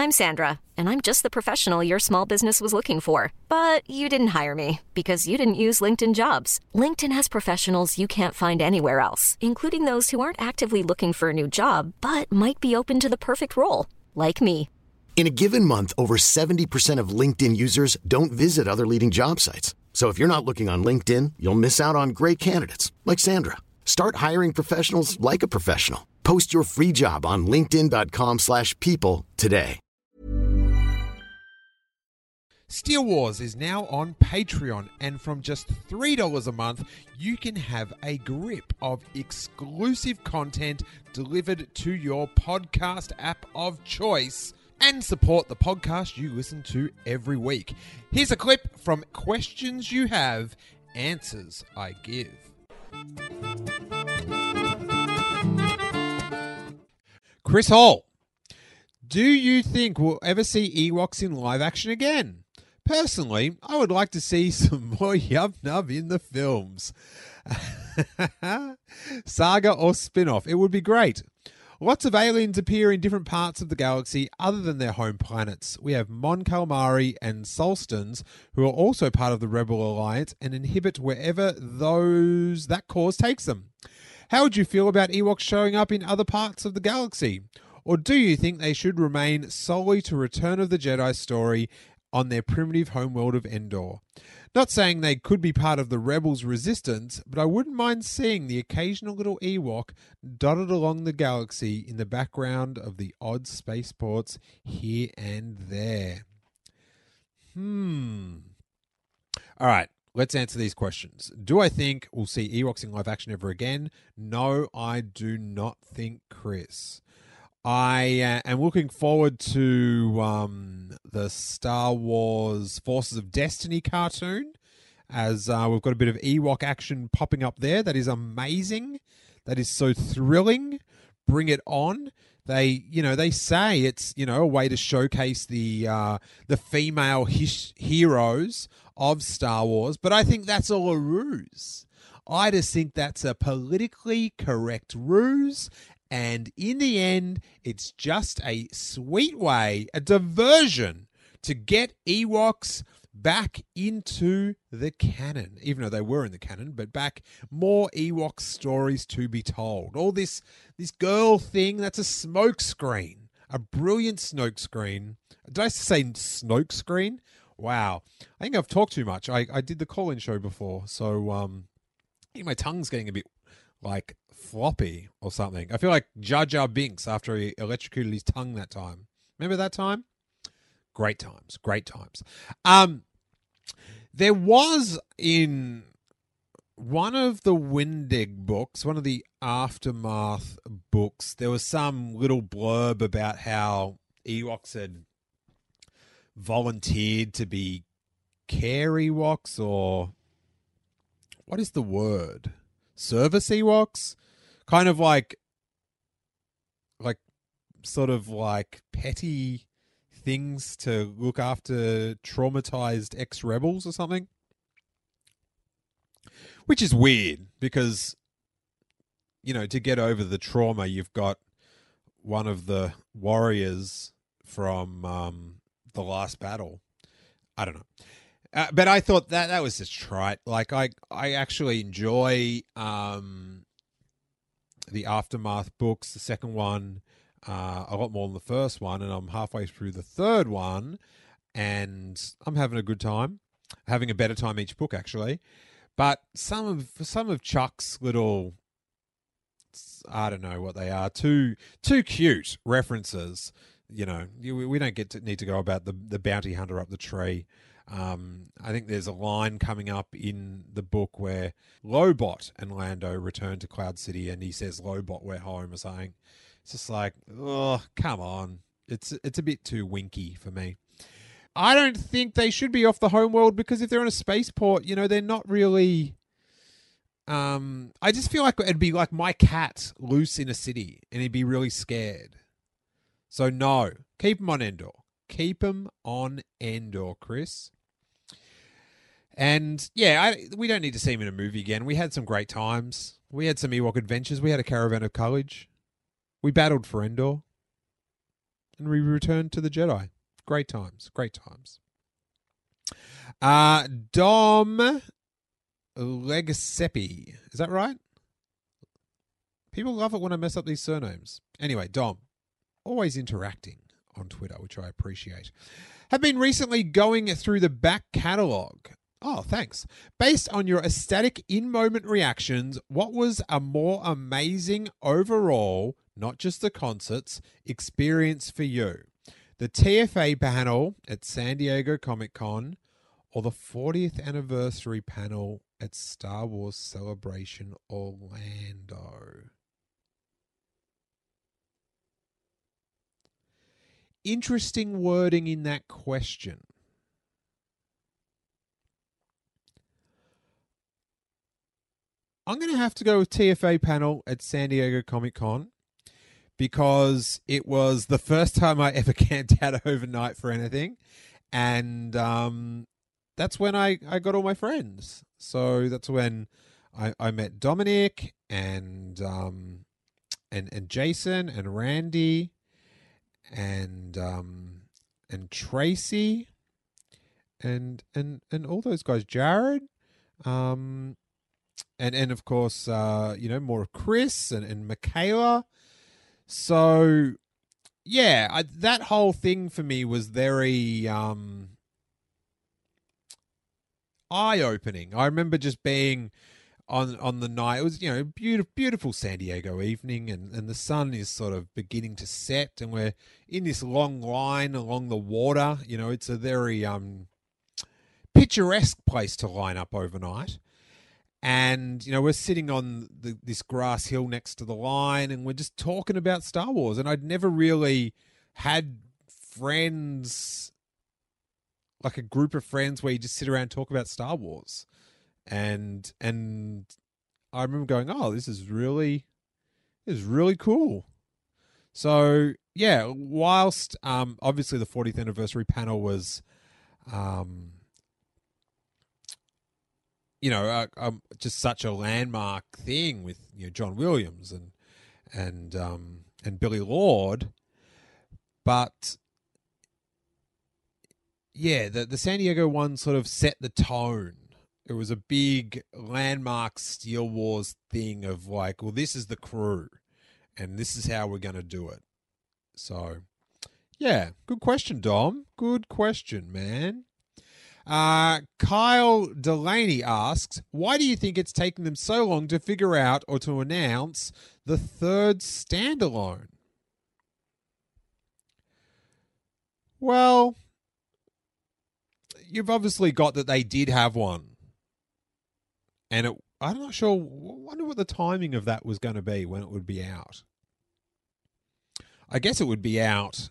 I'm Sandra, and I'm just the professional your small business was looking for. But you didn't hire me because you didn't use LinkedIn Jobs. LinkedIn has professionals you can't find anywhere else, including those who aren't actively looking for a new job, but might be open to the perfect role, like me. In a given month, over 70% of LinkedIn users don't visit other leading job sites. So if you're not looking on LinkedIn, you'll miss out on great candidates like Sandra. Start hiring professionals like a professional. Post your free job on linkedin.com/people today. Steele Wars is now on Patreon, and from just $3 a month, you can have a grip of exclusive content delivered to your podcast app of choice and support the podcast you listen to every week. Here's a clip from Questions You Have, Answers I Give. Chris Hall, do you think we'll ever see Ewoks in live action again? Personally, I would like to see some more Yub Nub in the films. Saga or spin-off, it would be great. Lots of aliens appear in different parts of the galaxy other than their home planets. We have Mon Calamari and Solstans, who are also part of the Rebel Alliance and inhabit wherever that cause takes them. How would you feel about Ewoks showing up in other parts of the galaxy? Or do you think they should remain solely to Return of the Jedi story on their primitive homeworld of Endor? Not saying they could be part of the Rebels' resistance, but I wouldn't mind seeing the occasional little Ewok dotted along the galaxy in the background of the odd spaceports here and there. All right, let's answer these questions. Do I think we'll see Ewoks in live action ever again? No, I do not think, Chris. I am looking forward to the Star Wars Forces of Destiny cartoon, as we've got a bit of Ewok action popping up there. That is amazing. That is so thrilling. Bring it on. They say it's, a way to showcase the female heroes of Star Wars, but I think that's all a ruse. I just think that's a politically correct ruse. And in the end, it's just a sweet way, a diversion to get Ewoks back into the canon, even though they were in the canon, but back more Ewok stories to be told. All this girl thing, that's a smoke screen, a brilliant smoke screen. Did I say smoke screen? Wow. I think I've talked too much. I did the call-in show before, so I think my tongue's getting a bit floppy or something. I feel like Jar Jar Binks after he electrocuted his tongue that time. Remember that time? Great times. There was in one of the Wendig books, one of the Aftermath books, there was some little blurb about how Ewoks had volunteered to be care Ewoks, or what is the word? Service Ewoks? Kind of like sort of like petty things to look after traumatized ex-rebels or something. Which is weird because, to get over the trauma, you've got one of the warriors from the last battle. I don't know. But I thought that was just trite. Like, I actually enjoy the Aftermath books, the second one, a lot more than the first one, and I'm halfway through the third one, and I'm having a good time, having a better time each book, actually. But some of Chuck's little, I don't know what they are, too cute references. We don't need to go about the bounty hunter up the tree. I think there's a line coming up in the book where Lobot and Lando return to Cloud City, and he says, "Lobot, we're home," or something. It's just like, oh, come on. It's a bit too winky for me. I don't think they should be off the homeworld, because if they're on a spaceport, they're not really... I just feel like it'd be like my cat loose in a city, and he'd be really scared. So no, keep him on Endor. Keep him on Endor, Chris. And yeah, we don't need to see him in a movie again. We had some great times. We had some Ewok adventures. We had a Caravan of Courage. We battled for Endor. and we returned to the Jedi. Great times. Dom Legasepi. Is that right? People love it when I mess up these surnames. Anyway, Dom, always interacting on Twitter, which I appreciate. Have been recently going through the back catalogue. Oh, thanks. Based on your ecstatic in-moment reactions, what was a more amazing overall, not just the concerts, experience for you? The TFA panel at San Diego Comic-Con or the 40th anniversary panel at Star Wars Celebration Orlando? Interesting wording in that question. I'm going to have to go with TFA panel at San Diego Comic-Con because it was the first time I ever camped out overnight for anything. And that's when I got all my friends. So that's when I met Dominic and Jason and Randy and Tracy and all those guys, Jared, and of course more of Chris and Michaela. So yeah, that whole thing for me was very eye-opening. I remember just being on the night. It was, beautiful San Diego evening, and the sun is sort of beginning to set, and we're in this long line along the water. It's a very picturesque place to line up overnight. And, we're sitting on this grass hill next to the line, and we're just talking about Star Wars. And I'd never really had friends, like a group of friends where you just sit around and talk about Star Wars. And I remember going, oh, this is really cool. So, yeah, whilst obviously the 40th anniversary panel was, just such a landmark thing with John Williams and Billy Lord, but yeah, the San Diego one sort of set the tone. It was a big landmark Steele Wars thing of like, well, this is the crew, and this is how we're going to do it. So, yeah, good question, Dom. Good question, man. Kyle Delaney asks, why do you think it's taking them so long to figure out or to announce the third standalone? Well, you've obviously got that they did have one. And I'm not sure, I wonder what the timing of that was going to be, when it would be out. I guess it would be out.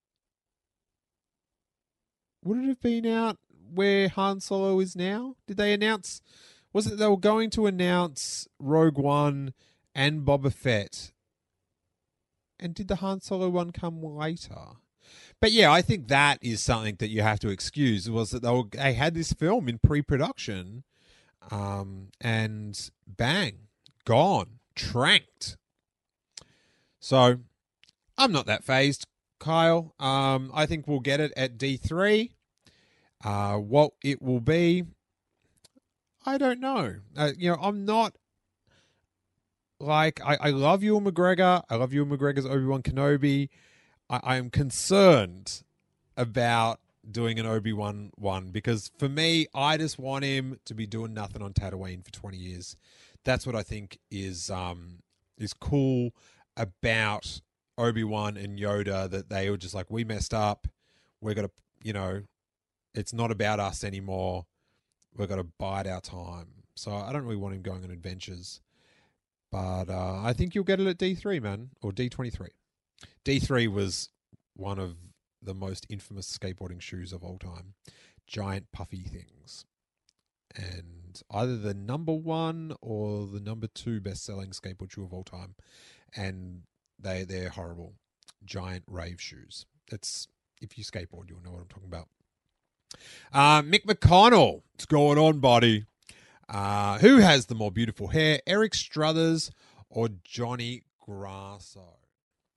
Would it have been out where Han Solo is now? Did they announce, was it they were going to announce Rogue One and Boba Fett? And did the Han Solo one come later? But yeah, I think that is something that you have to excuse, was that they had this film in pre-production, and bang, gone, tranked. So I'm not that fazed, Kyle. I think we'll get it at D3. What it will be, I don't know. I'm not like, I love Ewan McGregor. I love Ewan McGregor's Obi-Wan Kenobi. I am concerned about doing an Obi-Wan one, because for me, I just want him to be doing nothing on Tatooine for 20 years. That's what I think is cool about Obi-Wan and Yoda, that they were just like, we messed up. We're going to, it's not about us anymore. We've got to bide our time. So I don't really want him going on adventures. But I think you'll get it at D3, man, or D23. D3 was one of the most infamous skateboarding shoes of all time. Giant puffy things. And either the number 1 or the number 2 best-selling skateboard shoe of all time. And they're horrible. Giant rave shoes. That's, if you skateboard, you'll know what I'm talking about. Mick McConnell. What's going on, buddy? Who has the more beautiful hair, Eric Struthers or Johnny Grasso?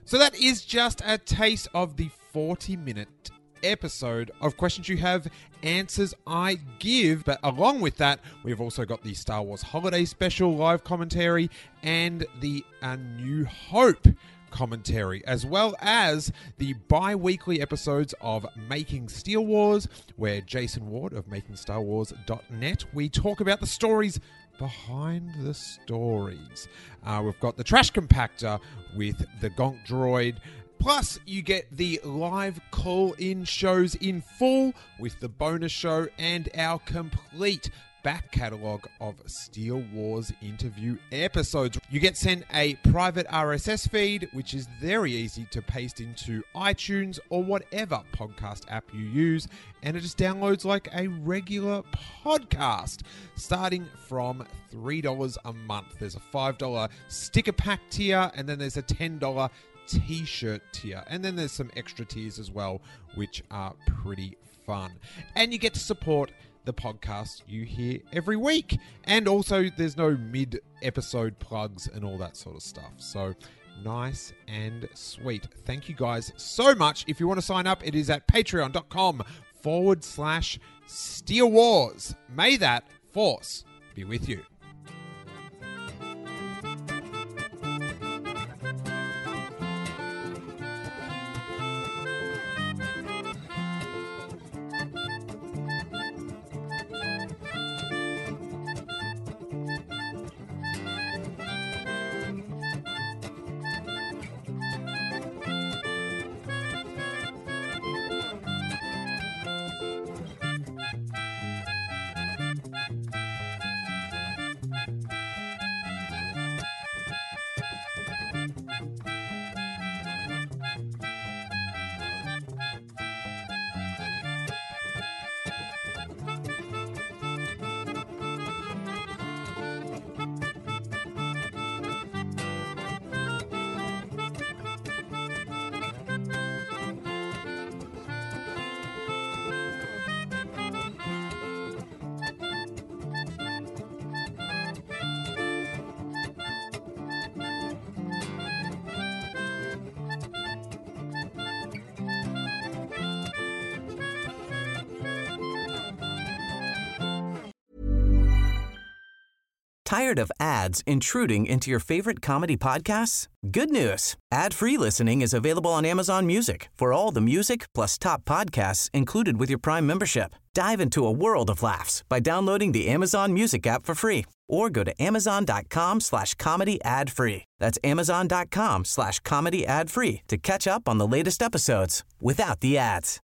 So that is just a taste of the 40-minute episode of Questions You Have, Answers I Give. But along with that, we've also got the Star Wars Holiday Special live commentary and the A New Hope commentary, as well as the bi-weekly episodes of Making Steele Wars, where Jason Ward of MakingStarWars.net, we talk about the stories behind the stories. We've got the Trash Compactor with the Gonk Droid. Plus, you get the live call-in shows in full with the bonus show and our complete back catalogue of Steele Wars interview episodes. You get sent a private RSS feed, which is very easy to paste into iTunes or whatever podcast app you use, and it just downloads like a regular podcast, starting from $3 a month. There's a $5 sticker pack tier, and then there's a $10 t-shirt tier, and then there's some extra tiers as well, which are pretty fun. And you get to support the podcast you hear every week. And also, there's no mid-episode plugs and all that sort of stuff. So, nice and sweet. Thank you guys so much. If you want to sign up, it is at patreon.com/Steele Wars. May that force be with you. Tired of ads intruding into your favorite comedy podcasts? Good news. Ad-free listening is available on Amazon Music for all the music plus top podcasts included with your Prime membership. Dive into a world of laughs by downloading the Amazon Music app for free or go to amazon.com/comedy ad-free. That's amazon.com/comedy ad-free to catch up on the latest episodes without the ads.